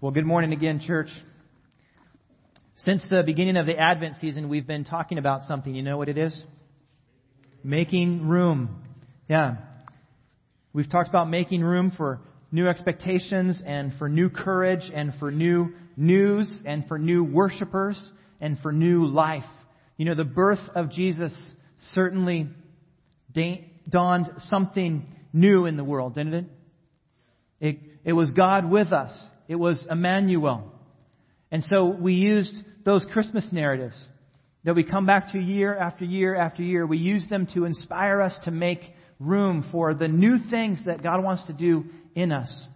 Well, good morning again, church. Since the beginning of the Advent season, we've been talking about something. You know what it is? Making room. Yeah. We've talked about making room for new expectations and for new courage and for new news and for new worshipers and for new life. You know, the birth of Jesus certainly dawned something new in the world, didn't it? It was God with us. It was Emmanuel. And so we used those Christmas narratives that we come back to year after year after year. We use them to inspire us to make room for the new things that God wants to do in us.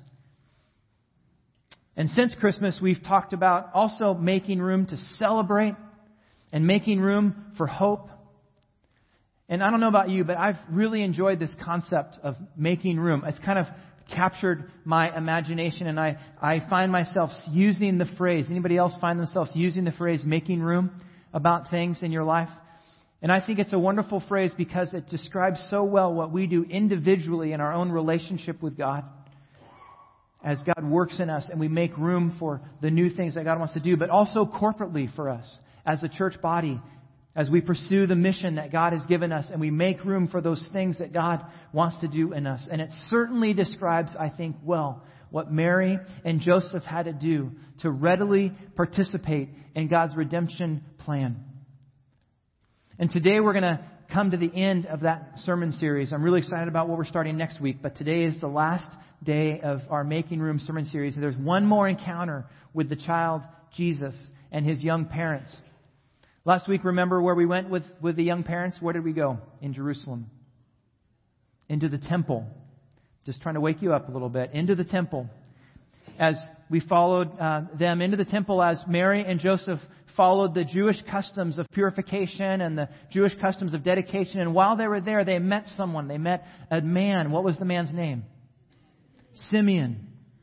And since Christmas, we've talked about also making room to celebrate and making room for hope. And I don't know about you, but I've really enjoyed this concept of making room. It's kind of captured my imagination, and I find myself using the phrase. Anybody else find themselves using the phrase making room about things in your life? And I think it's a wonderful phrase because it describes so well what we do individually in our own relationship with God as God works in us and we make room for the new things that God wants to do, but also corporately for us as a church body, as we pursue the mission that God has given us and we make room for those things that God wants to do in us. And it certainly describes, I think, well, what Mary and Joseph had to do to readily participate in God's redemption plan. And today we're going to come to the end of that sermon series. I'm really excited about what we're starting next week, but today is the last day of our Making Room sermon series. And there's one more encounter with the child Jesus and his young parents. Last week, remember where we went with the young parents? Where did we go? In Jerusalem. Into the temple. Just trying to wake you up a little bit. Into the temple. As we followed them into the temple, as Mary and Joseph followed the Jewish customs of purification and the Jewish customs of dedication. And while they were there, they met someone. They met a man. What was the man's name? Simeon.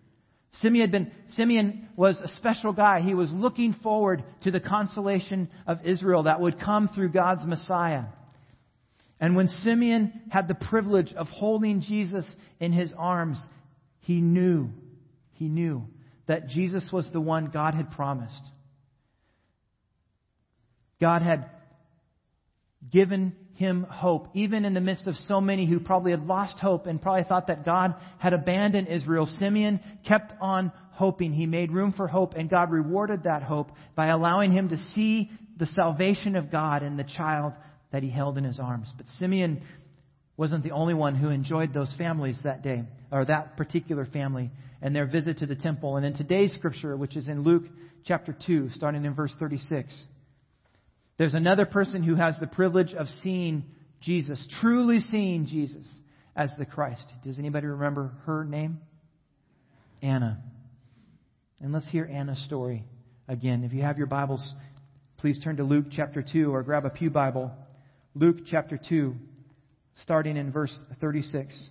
Simeon was a special guy. He was looking forward to the consolation of Israel that would come through God's Messiah. And when Simeon had the privilege of holding Jesus in his arms, he knew that Jesus was the one God had promised. God had given him hope, even in the midst of so many who probably had lost hope and probably thought that God had abandoned Israel. Simeon kept on hoping. He made room for hope, and God rewarded that hope by allowing him to see the salvation of God in the child that he held in his arms. But Simeon wasn't the only one who enjoyed those families that day, or that particular family, and their visit to the temple. And in today's scripture, which is in Luke chapter 2, starting in verse 36, there's another person who has the privilege of seeing Jesus, truly seeing Jesus as the Christ. Does anybody remember her name? Anna. And let's hear Anna's story again. If you have your Bibles, please turn to Luke chapter 2 or grab a pew Bible. Luke chapter 2, starting in verse 36.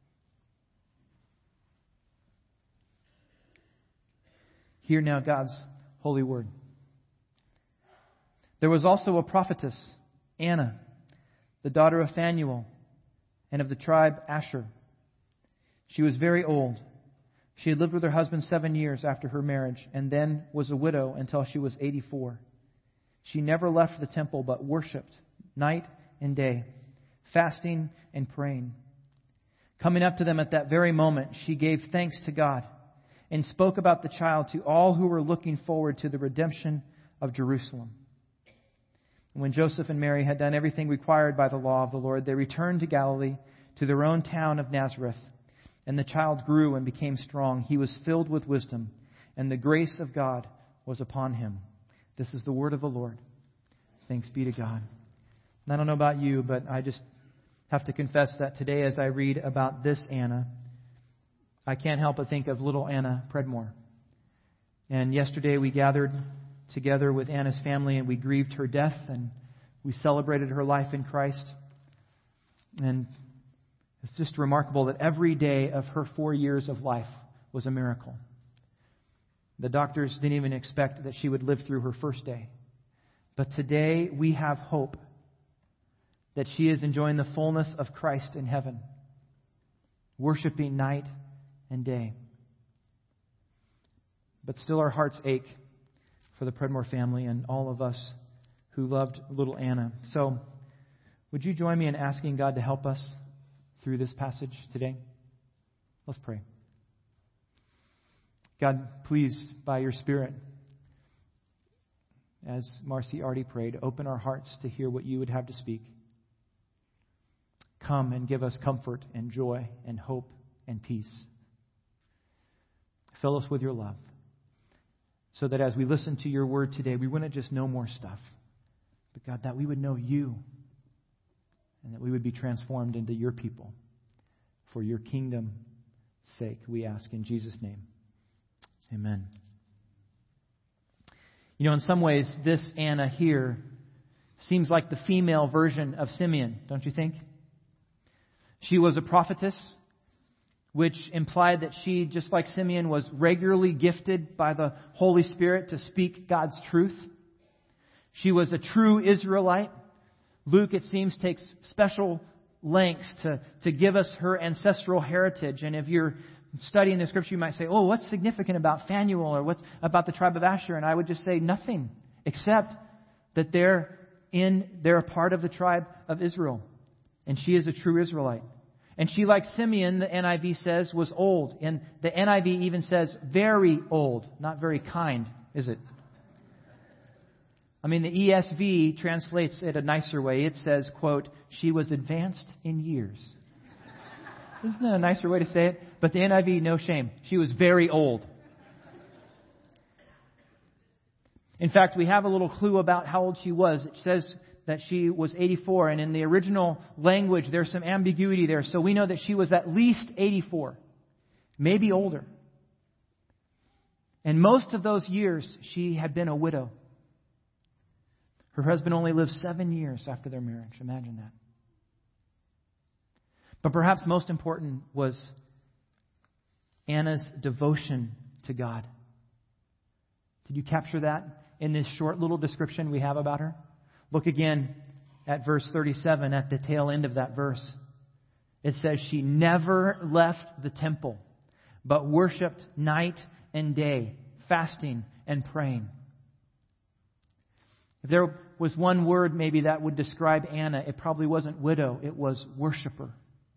Hear now God's holy word. There was also a prophetess, Anna, the daughter of Phanuel, and of the tribe Asher. She was very old. She had lived with her husband 7 years after her marriage, and then was a widow until she was 84. She never left the temple, but worshipped night and day, fasting and praying. Coming up to them at that very moment, she gave thanks to God and spoke about the child to all who were looking forward to the redemption of Jerusalem. When Joseph and Mary had done everything required by the law of the Lord, they returned to Galilee, to their own town of Nazareth. And the child grew and became strong. He was filled with wisdom, and the grace of God was upon him. This is the word of the Lord. Thanks be to God. And I don't know about you, but I just have to confess that today as I read about this Anna, I can't help but think of little Anna Predmore. And yesterday we gathered together with Anna's family, and we grieved her death, and we celebrated her life in Christ. And it's just remarkable that every day of her 4 years of life was a miracle. The doctors didn't even expect that she would live through her first day. But today we have hope that she is enjoying the fullness of Christ in heaven, worshiping night and day. But still our hearts ache for the Predmore family and all of us who loved little Anna. So, would you join me in asking God to help us through this passage today? Let's pray. God, please, by your Spirit, as Marcy already prayed, open our hearts to hear what you would have to speak. Come and give us comfort and joy and hope and peace. Fill us with your love, so that as we listen to your word today, we wouldn't just know more stuff, but God, that we would know you, and that we would be transformed into your people. For your kingdom's sake, we ask in Jesus' name. Amen. You know, in some ways, this Anna here seems like the female version of Simeon, don't you think? She was a prophetess, which implied that she, just like Simeon, was regularly gifted by the Holy Spirit to speak God's truth. She was a true Israelite. Luke, it seems, takes special lengths to give us her ancestral heritage. And if you're studying the Scripture, you might say, oh, what's significant about Phanuel, or what's about the tribe of Asher? And I would just say nothing, except that they're a part of the tribe of Israel. And she is a true Israelite. And she, like Simeon, the NIV says, was old. And the NIV even says very old. Not very kind, is it? I mean, the ESV translates it a nicer way. It says, quote, she was advanced in years. Isn't that a nicer way to say it? But the NIV, no shame. She was very old. In fact, we have a little clue about how old she was. It says that she was 84, and in the original language, there's some ambiguity there. So we know that she was at least 84, maybe older. And most of those years, she had been a widow. Her husband only lived 7 years after their marriage. Imagine that. But perhaps most important was Anna's devotion to God. Did you capture that in this short little description we have about her? Look again at verse 37, at the tail end of that verse. It says, she never left the temple, but worshipped night and day, fasting and praying. If there was one word maybe that would describe Anna, it probably wasn't widow, it was worshiper.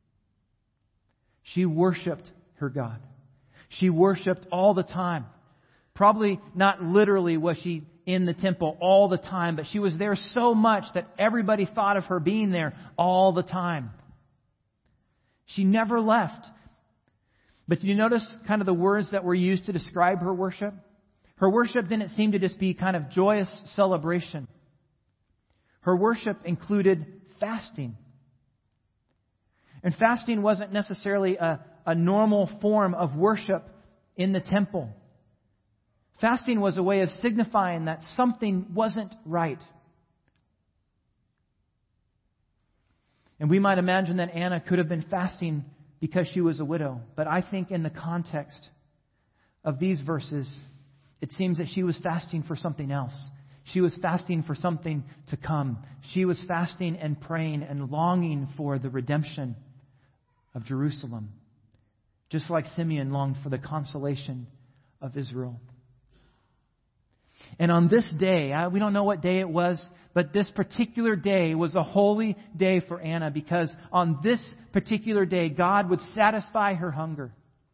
She worshipped her God. She worshipped all the time. Probably not literally was she in the temple all the time, but she was there so much that everybody thought of her being there all the time. She never left. But do you notice kind of the words that were used to describe her worship? Her worship didn't seem to just be kind of joyous celebration. Her worship included fasting. And fasting wasn't necessarily a normal form of worship in the temple. Fasting was a way of signifying that something wasn't right. And we might imagine that Anna could have been fasting because she was a widow. But I think in the context of these verses, it seems that she was fasting for something else. She was fasting for something to come. She was fasting and praying and longing for the redemption of Jerusalem, just like Simeon longed for the consolation of Israel. And on this day, we don't know what day it was, but this particular day was a holy day for Anna, because on this particular day, God would satisfy her hunger.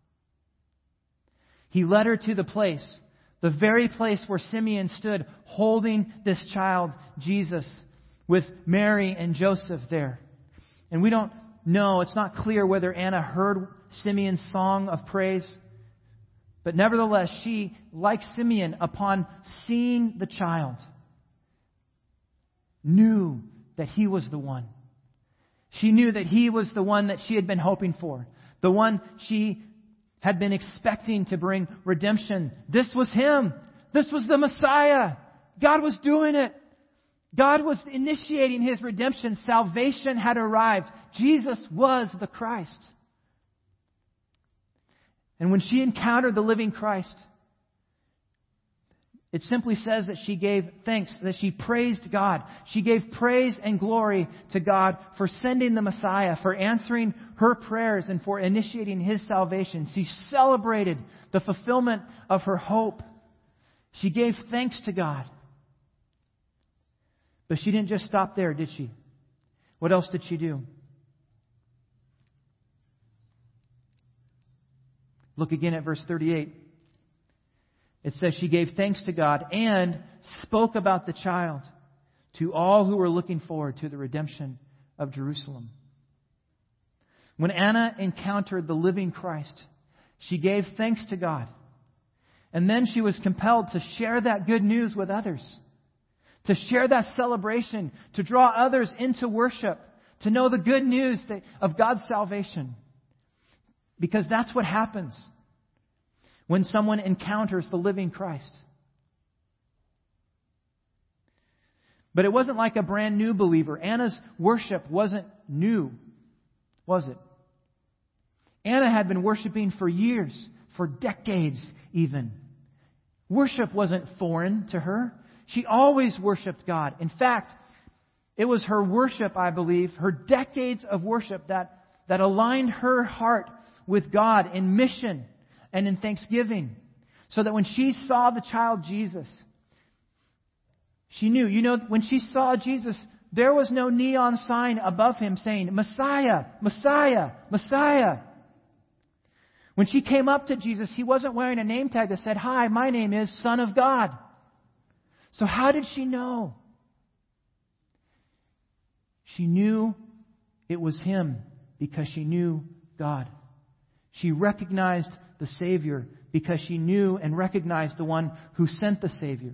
He led her to the very place where Simeon stood, holding this child, Jesus, with Mary and Joseph there. And we don't know, it's not clear whether Anna heard Simeon's song of praise. But nevertheless, she, like Simeon, upon seeing the child, knew that he was the one. She knew that he was the one that she had been hoping for. The one she had been expecting to bring redemption. This was him. This was the Messiah. God was doing it. God was initiating His redemption. Salvation had arrived. Jesus was the Christ. And when she encountered the living Christ, it simply says that she gave thanks, that she praised God. She gave praise and glory to God for sending the Messiah, for answering her prayers, and for initiating His salvation. She celebrated the fulfillment of her hope She gave thanks to God. But she didn't just stop there, did she? What else did she do? Look again at verse 38. It says she gave thanks to God and spoke about the child to all who were looking forward to the redemption of Jerusalem. When Anna encountered the living Christ, she gave thanks to God. And then she was compelled to share that good news with others. To share that celebration, to draw others into worship, to know the good news of God's salvation. Because that's what happens when someone encounters the living Christ. But it wasn't like a brand new believer. Anna's worship wasn't new, was it? Anna had been worshiping for years, for decades even. Worship wasn't foreign to her. She always worshiped God. In fact, it was her worship, I believe, her decades of worship that aligned her heart with God in mission and in thanksgiving. So that when she saw the child Jesus, she knew, when she saw Jesus, there was no neon sign above him saying, Messiah, Messiah, Messiah. When she came up to Jesus, he wasn't wearing a name tag that said, "Hi, my name is Son of God." So how did she know? She knew it was him because she knew God. She recognized the Savior because she knew and recognized the one who sent the Savior.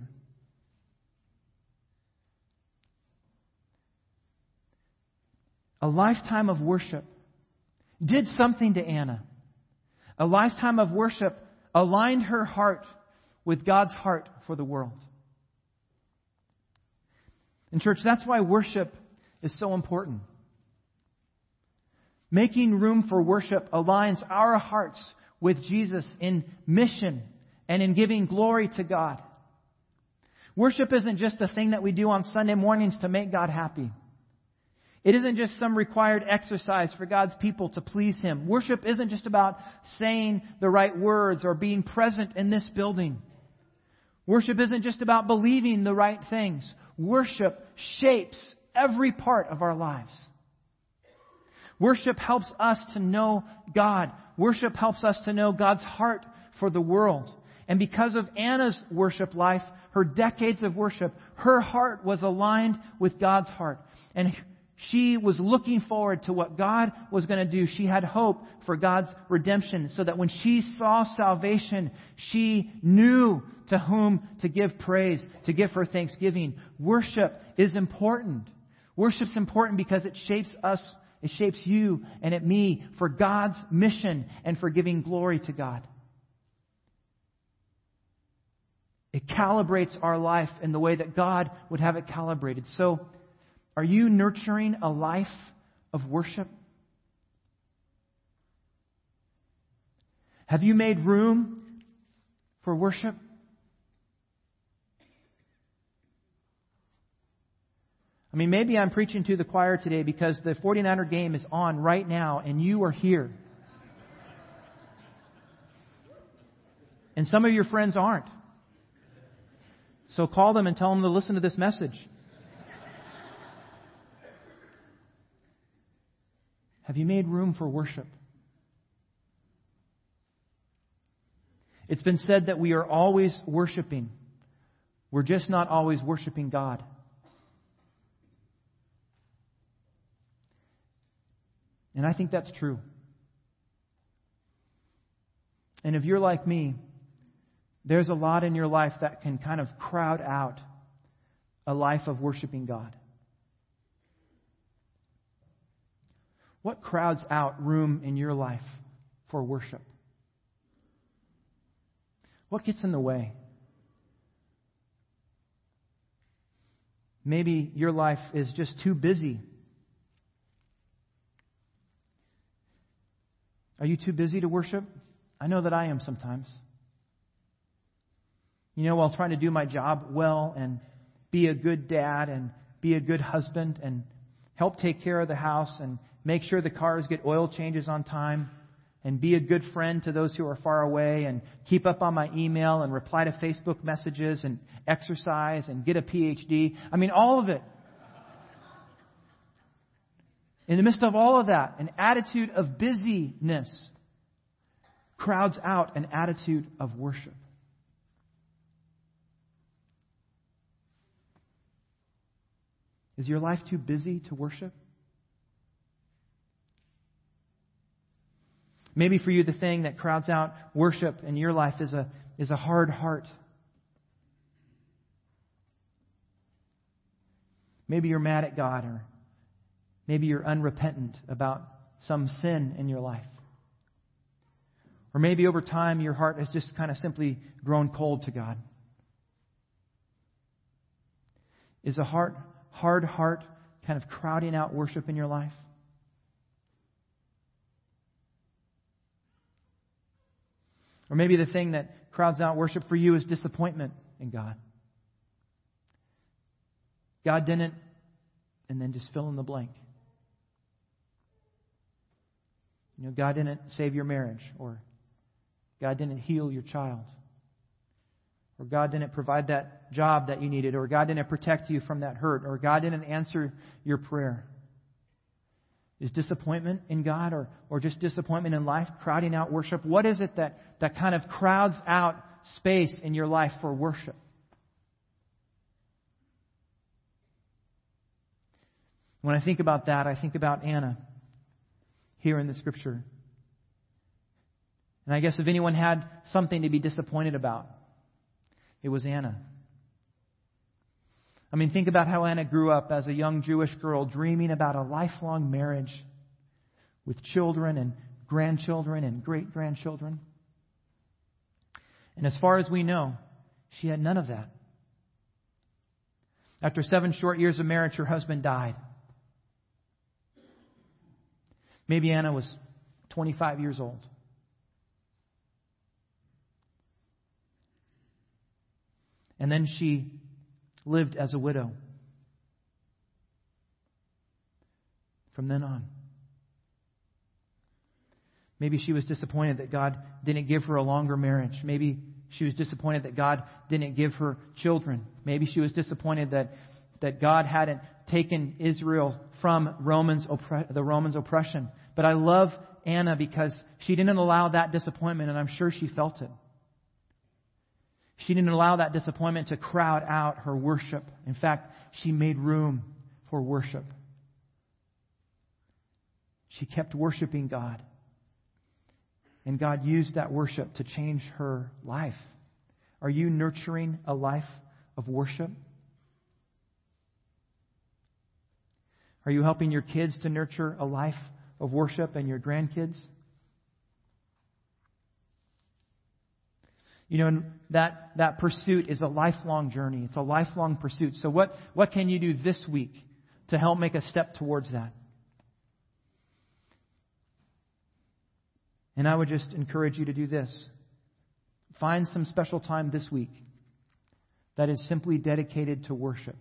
A lifetime of worship did something to Anna. A lifetime of worship aligned her heart with God's heart for the world. And church, that's why worship is so important. Making room for worship aligns our hearts with Jesus in mission and in giving glory to God. Worship isn't just a thing that we do on Sunday mornings to make God happy. It isn't just some required exercise for God's people to please Him. Worship isn't just about saying the right words or being present in this building. Worship isn't just about believing the right things. Worship shapes every part of our lives. Worship helps us to know God. Worship helps us to know God's heart for the world. And because of Anna's worship life, her decades of worship, her heart was aligned with God's heart. And she was looking forward to what God was going to do. She had hope for God's redemption so that when she saw salvation, she knew to whom to give praise, to give her thanksgiving. Worship is important. Worship's important because it shapes us, it shapes you and it me for God's mission and for giving glory to God. It calibrates our life in the way that God would have it calibrated. So, are you nurturing a life of worship? Have you made room for worship? I mean, maybe I'm preaching to the choir today because the 49er game is on right now and you are here. And some of your friends aren't. So call them and tell them to listen to this message. Have you made room for worship? It's been said that we are always worshiping. We're just not always worshiping God. And I think that's true. And if you're like me, there's a lot in your life that can kind of crowd out a life of worshiping God. What crowds out room in your life for worship? What gets in the way? Maybe your life is just too busy. Are you too busy to worship? I know that I am sometimes. While trying to do my job well and be a good dad and be a good husband and help take care of the house and make sure the cars get oil changes on time and be a good friend to those who are far away and keep up on my email and reply to Facebook messages and exercise and get a PhD. I mean, all of it. In the midst of all of that, an attitude of busyness crowds out an attitude of worship. Is your life too busy to worship? Maybe for you, the thing that crowds out worship in your life is a hard heart. Maybe you're mad at God, or maybe you're unrepentant about some sin in your life. Or maybe over time your heart has just kind of simply grown cold to God. Is a hard heart kind of crowding out worship in your life? Or maybe the thing that crowds out worship for you is disappointment in God. God didn't, and then just fill in the blank. God didn't save your marriage, or God didn't heal your child, or God didn't provide that job that you needed, or God didn't protect you from that hurt, or God didn't answer your prayer. Is disappointment in God or just disappointment in life crowding out worship? What is it that kind of crowds out space in your life for worship? When I think about that, I think about Anna here in the Scripture. And I guess if anyone had something to be disappointed about, it was Anna. I mean, think about how Anna grew up as a young Jewish girl, dreaming about a lifelong marriage with children and grandchildren and great-grandchildren. And as far as we know, she had none of that. After 7 short years of marriage, her husband died. Maybe Anna was 25 years old. And then she lived as a widow from then on. Maybe she was disappointed that God didn't give her a longer marriage. Maybe she was disappointed that God didn't give her children. Maybe she was disappointed that God hadn't taken Israel from the Romans' oppression. But I love Anna because she didn't allow that disappointment, and I'm sure she felt it. She didn't allow that disappointment to crowd out her worship. In fact, she made room for worship. She kept worshiping God. And God used that worship to change her life. Are you nurturing a life of worship? Are you helping your kids to nurture a life of worship and your grandkids? That pursuit is a lifelong journey. It's a lifelong pursuit. So what can you do this week to help make a step towards that? And I would just encourage you to do this. Find some special time this week that is simply dedicated to worship.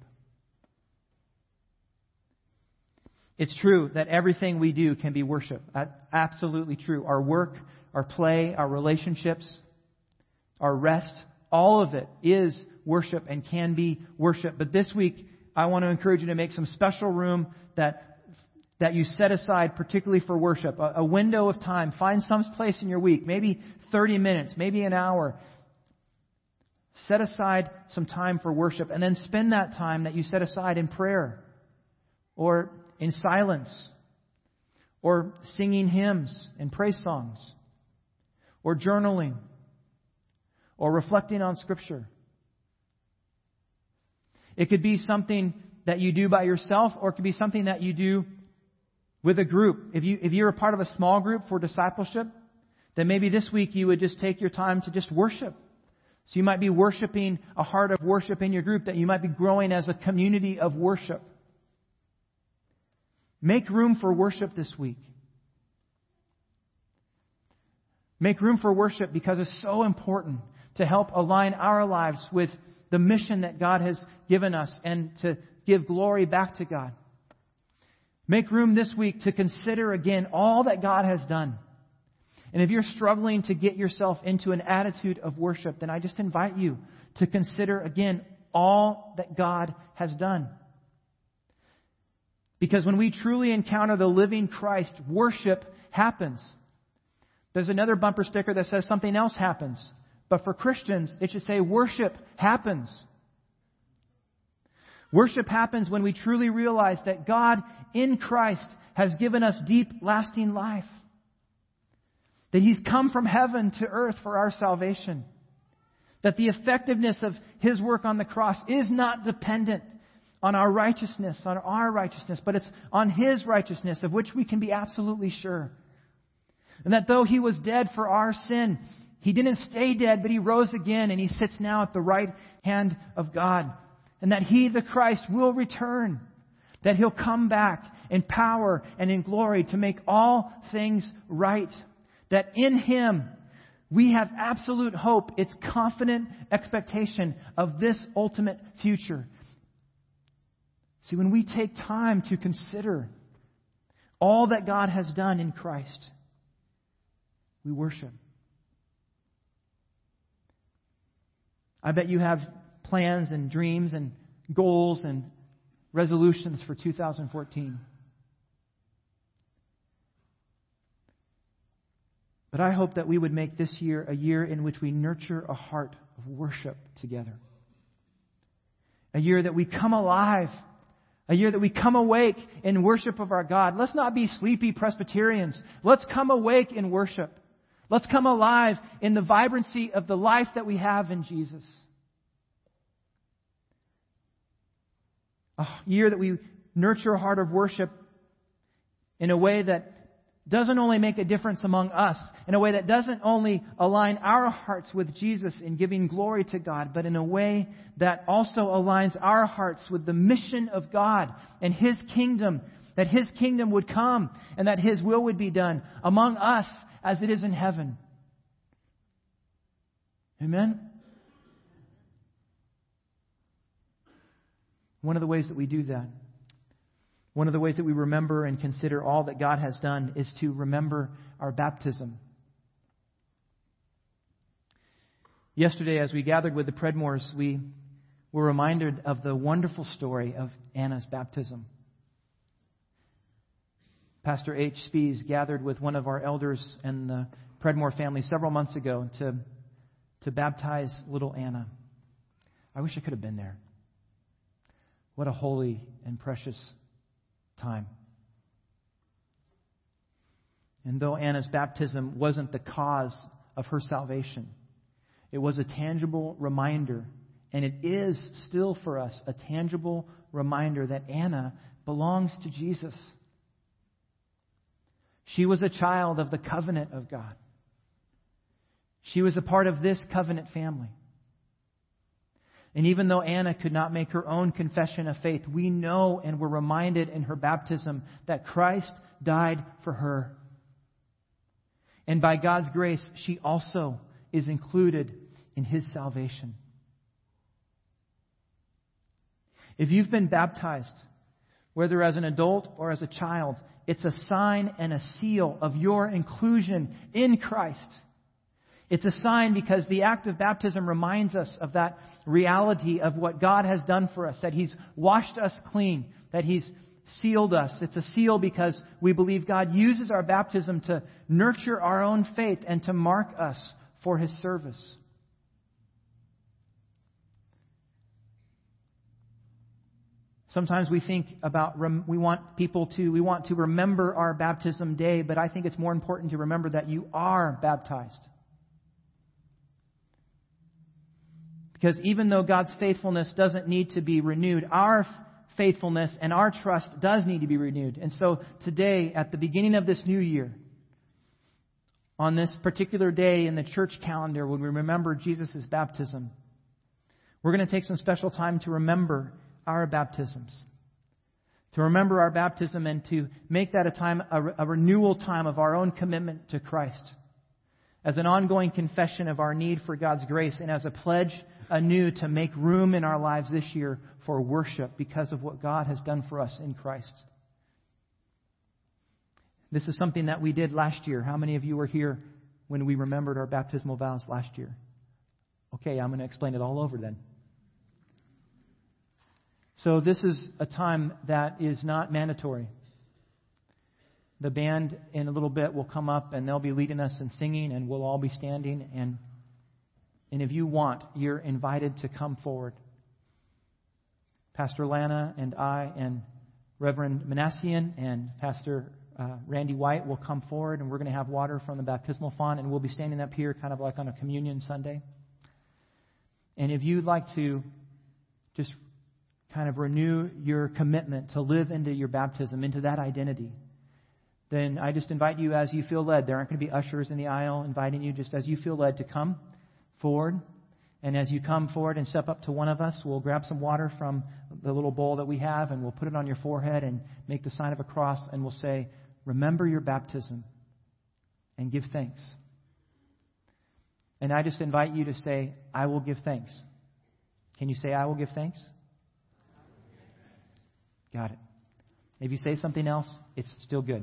It's true that everything we do can be worship. That's absolutely true. Our work, our play, our relationships, our rest, all of it is worship and can be worship. But this week, I want to encourage you to make some special room that you set aside particularly for worship. A window of time. Find some place in your week, maybe 30 minutes, maybe an hour. Set aside some time for worship, and then spend that time that you set aside in prayer or in silence or singing hymns and praise songs or journaling or reflecting on Scripture. It could be something that you do by yourself, or it could be something that you do with a group. If you're a part of a small group for discipleship, then maybe this week you would just take your time to just worship. So you might be worshiping a heart of worship in your group, that you might be growing as a community of worship. Make room for worship this week. Make room for worship because it's so important to help align our lives with the mission that God has given us and to give glory back to God. Make room this week to consider again all that God has done And if you're struggling to get yourself into an attitude of worship, then I just invite you to consider again all that God has done. Because when we truly encounter the living Christ, worship happens. There's another bumper sticker that says something else happens. But for Christians, it should say worship happens. Worship happens when we truly realize that God in Christ has given us deep, lasting life. That He's come from heaven to earth for our salvation. That the effectiveness of His work on the cross is not dependent on our righteousness, but it's on His righteousness, of which we can be absolutely sure. And that though He was dead for our sin, He didn't stay dead, but He rose again, and He sits now at the right hand of God. And that He, the Christ, will return. That He'll come back in power and in glory to make all things right. That in Him we have absolute hope. It's confident expectation of this ultimate future. See, when we take time to consider all that God has done in Christ, we worship. I bet you have plans and dreams and goals and resolutions for 2014. But I hope that we would make this year a year in which we nurture a heart of worship together. A year that we come alive. A year that we come awake in worship of our God. Let's not be sleepy Presbyterians. Let's come awake in worship. Let's come alive in the vibrancy of the life that we have in Jesus. A year that we nurture a heart of worship in a way that doesn't only make a difference among us, in a way that doesn't only align our hearts with Jesus in giving glory to God, but in a way that also aligns our hearts with the mission of God and His kingdom, that His kingdom would come and that His will would be done among us as it is in heaven. Amen? One of the ways that we do that, one of the ways that we remember and consider all that God has done, is to remember our baptism. Yesterday, as we gathered with the Predmores, we were reminded of the wonderful story of Anna's baptism. Pastor H. Spies gathered with one of our elders and the Predmore family several months ago to baptize little Anna. I wish I could have been there. What a holy and precious time. And though Anna's baptism wasn't the cause of her salvation, it was a tangible reminder, and it is still for us a tangible reminder that Anna belongs to Jesus. She was a child of the covenant of God. She was a part of this covenant family. And even though Anna could not make her own confession of faith, we know and were reminded in her baptism that Christ died for her. And by God's grace, she also is included in His salvation. If you've been baptized, whether as an adult or as a child, it's a sign and a seal of your inclusion in Christ. It's a sign because the act of baptism reminds us of that reality of what God has done for us, that He's washed us clean, that He's sealed us. It's a seal because we believe God uses our baptism to nurture our own faith and to mark us for His service. Sometimes we think about, we want to remember our baptism day, but I think it's more important to remember that you are baptized. Because even though God's faithfulness doesn't need to be renewed, our faithfulness and our trust does need to be renewed. And so today, at the beginning of this new year, on this particular day in the church calendar when we remember Jesus' baptism, we're going to take some special time to remember our baptisms. To remember our baptism and to make that a renewal time of our own commitment to Christ. As an ongoing confession of our need for God's grace and as a pledge anew to make room in our lives this year for worship because of what God has done for us in Christ. This is something that we did last year. How many of you were here when we remembered our baptismal vows last year. Okay, I'm going to explain it all over then. So this is a time that is not mandatory. The band in a little bit will come up and they'll be leading us in singing, and we'll all be standing. And if you want, you're invited to come forward. Pastor Lana and I and Reverend Manassian and Pastor Randy White will come forward, and we're going to have water from the baptismal font, and we'll be standing up here kind of like on a communion Sunday. And if you'd like to just kind of renew your commitment to live into your baptism, into that identity, then I just invite you as you feel led. There aren't going to be ushers in the aisle inviting you, just as you feel led to come forward. And as you come forward and step up to one of us, we'll grab some water from the little bowl that we have, and we'll put it on your forehead and make the sign of a cross, and we'll say, remember your baptism and give thanks. And I just invite you to say, I will give thanks. Can you say, I will give thanks? Got it. If you say something else, it's still good.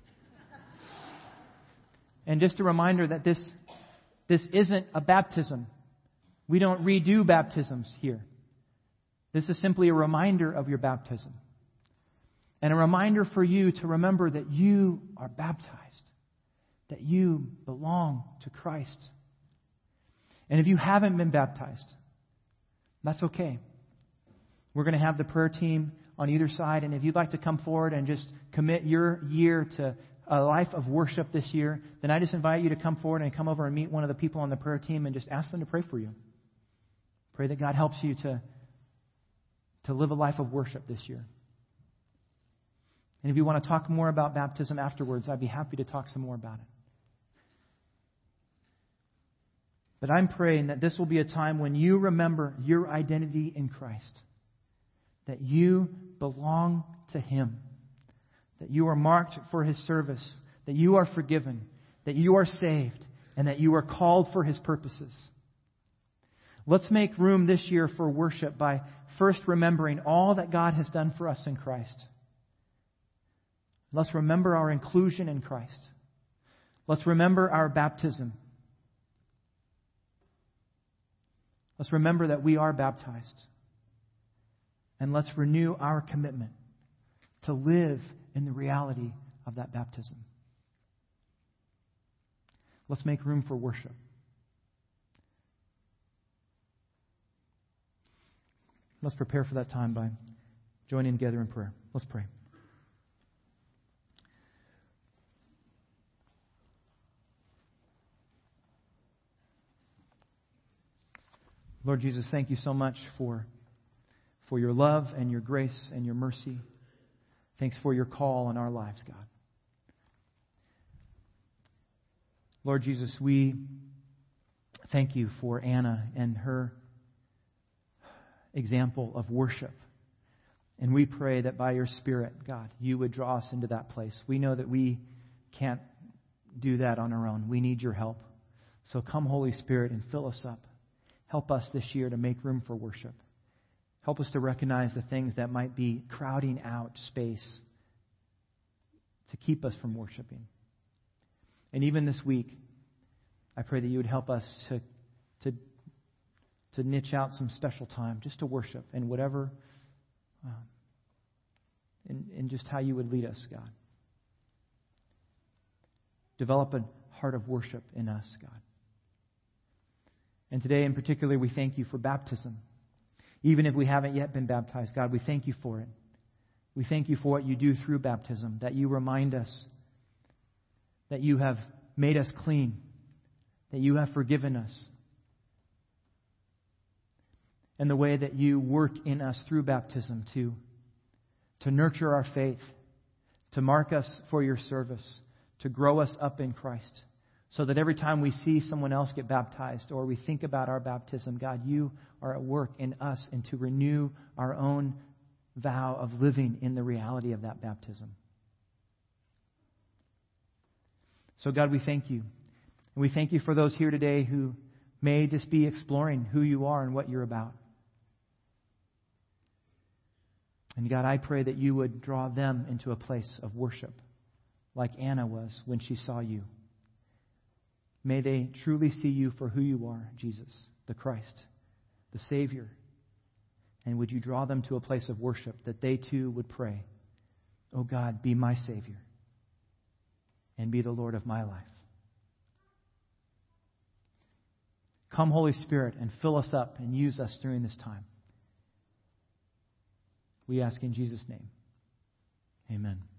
And just a reminder that this isn't a baptism. We don't redo baptisms here. This is simply a reminder of your baptism. And a reminder for you to remember that you are baptized, that you belong to Christ. And if you haven't been baptized, that's okay. We're going to have the prayer team on either side, and if you'd like to come forward and just commit your year to a life of worship this year, then I just invite you to come forward and come over and meet one of the people on the prayer team and just ask them to pray for you. Pray that God helps you to live a life of worship this year. And if you want to talk more about baptism afterwards, I'd be happy to talk some more about it. But I'm praying that this will be a time when you remember your identity in Christ, that you belong to Him, that you are marked for His service, that you are forgiven, that you are saved, and that you are called for His purposes. Let's make room this year for worship by first remembering all that God has done for us in Christ. Let's remember our inclusion in Christ. Let's remember our baptism. Let's remember that we are baptized. And let's renew our commitment to live in the reality of that baptism. Let's make room for worship. Let's prepare for that time by joining together in prayer. Let's pray. Lord Jesus, thank you so much for your love and your grace and your mercy. Thanks for your call in our lives, God. Lord Jesus, we thank you for Anna and her example of worship. And we pray that by your Spirit, God, you would draw us into that place. We know that we can't do that on our own. We need your help. So come, Holy Spirit, and fill us up. Help us this year to make room for worship. Help us to recognize the things that might be crowding out space to keep us from worshiping. And even this week, I pray that you would help us to niche out some special time just to worship in whatever, in just how you would lead us, God. Develop a heart of worship in us, God. And today in particular, we thank you for baptism. Even if we haven't yet been baptized, God, we thank you for it. We thank you for what you do through baptism, that you remind us that you have made us clean, that you have forgiven us, and the way that you work in us through baptism to nurture our faith, to mark us for your service, to grow us up in Christ, so that every time we see someone else get baptized or we think about our baptism, God, you are at work in us and to renew our own vow of living in the reality of that baptism. So God, we thank you. And we thank you for those here today who may just be exploring who you are and what you're about. And God, I pray that you would draw them into a place of worship like Anna was when she saw you. May they truly see you for who you are, Jesus, the Christ, the Savior. And would you draw them to a place of worship that they too would pray, "Oh God, be my Savior and be the Lord of my life." Come, Holy Spirit, and fill us up and use us during this time. We ask in Jesus' name. Amen.